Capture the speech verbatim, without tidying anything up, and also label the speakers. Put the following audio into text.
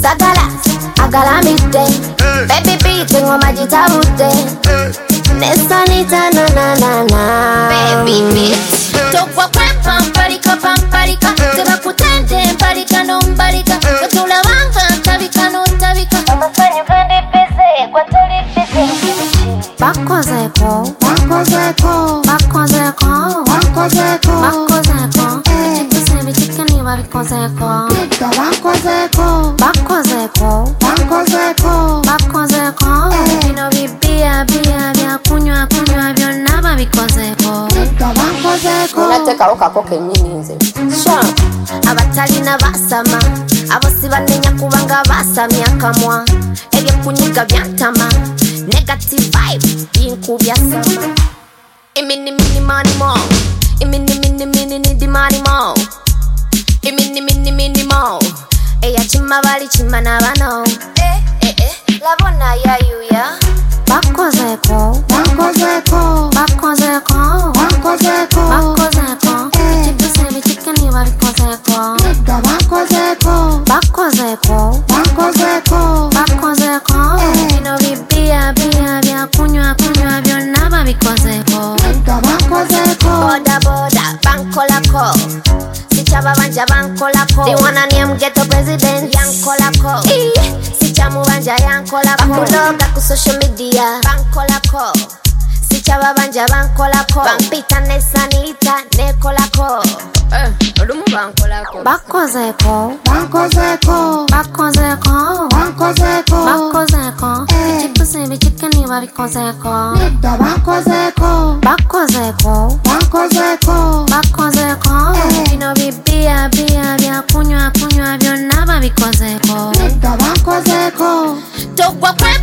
Speaker 1: Sagala, agala midde. Baby beat, ngoma jitabude. Nessa nita na na na na. Baby beat. Tokwa kwempa mparika pamparika. Teba kutende mparika no mparika. Kutula wanga tabika no tabika. Amafanyu kandi pese kwa toli pese. Bako zeko, bako zeko, bako zeko, bako zeko, bako zeko. Chikuse bichikani bako zeko. Bako zeko, bako zeko, bako zeko, bako zeko. Bino bibia bia bia kunywa kunywa byonna babikozeko. Bako zeko. Nateka okakoke nyinyi nze. Sha. Abatalina basama, abosiba nenya kubanga basamya kamwa. Ebye kunyiga byantama. Negative vibe, inkubya sama. Imini mini money mo. Imini mini mini need the money mo. Imini mini mini mo. Eya chima bali chima na bano. Eh eh eh. Labona ya yuya. Bako zeko, bako zeko, bako zeko, bako zeko, bako zeko. Chipuse bichikani bako zeko. Bako zeko, bako zeko, bako zeko, bako zeko. Bino bibia bia bia kunywa kunywa byonna babikozeko. Bako zeko. Boda boda banko lako. Sichaba banja banko lako. They wanna name ghetto president yanko lako. Sichamu banja yanko lako. Bakuloga ku social media banko lako. Sichaba banja banko lako. Bampita nesanita neko lako. Eh, olumu banko lako. Bako zeko, bako zeko, bako zeko, bako zeko, bako zeko. Chipuse bichikani babikozeko. Bako zeko, bako zeko, bako zeko, bako zeko. Bino bibia bia bia kunywa kunywa byonna babikozeko. Bako zeko. Tokwa